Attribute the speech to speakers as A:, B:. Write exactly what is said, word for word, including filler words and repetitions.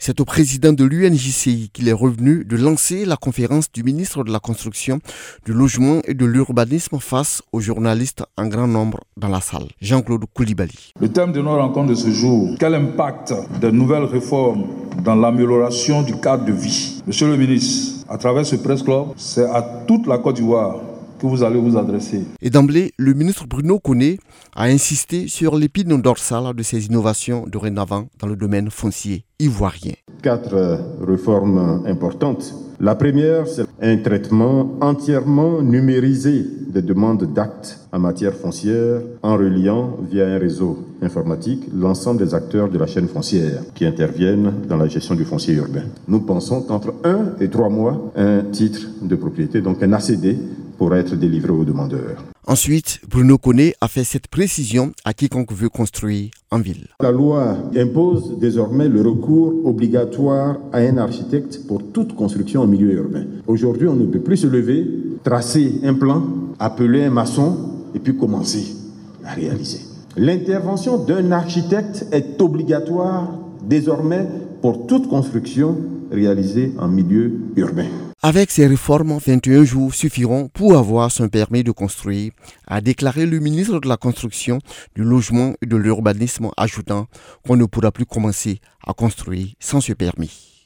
A: C'est au président de l'U N J C I qu'il est revenu de lancer la conférence du ministre de la Construction, du Logement et de l'Urbanisme face aux journalistes en grand nombre dans la salle. Jean-Claude Koulibaly.
B: Le thème de nos rencontres de ce jour, quel impact des nouvelles réformes dans l'amélioration du cadre de vie? Monsieur le ministre, à travers ce press club, c'est à toute la Côte d'Ivoire que vous allez vous adresser.
A: Et d'emblée, le ministre Bruno Koné a insisté sur l'épine dorsale de ces innovations dorénavant dans le domaine foncier ivoirien.
C: Quatre réformes importantes. La première, c'est un traitement entièrement numérisé des demandes d'actes en matière foncière en reliant via un réseau informatique l'ensemble des acteurs de la chaîne foncière qui interviennent dans la gestion du foncier urbain. Nous pensons qu'entre un et trois mois, un titre de propriété, donc un A C D, pourra être délivré aux demandeurs.
A: Ensuite, Bruno Koné a fait cette précision à quiconque veut construire en ville.
C: La loi impose désormais le recours obligatoire à un architecte pour toute construction en milieu urbain. Aujourd'hui, on ne peut plus se lever, tracer un plan, appeler un maçon et puis commencer à réaliser. L'intervention d'un architecte est obligatoire désormais pour toute construction réalisée en milieu urbain.
A: Avec ces réformes, vingt et un jours suffiront pour avoir son permis de construire, a déclaré le ministre de la Construction, du Logement et de l'Urbanisme, ajoutant qu'on ne pourra plus commencer à construire sans ce permis.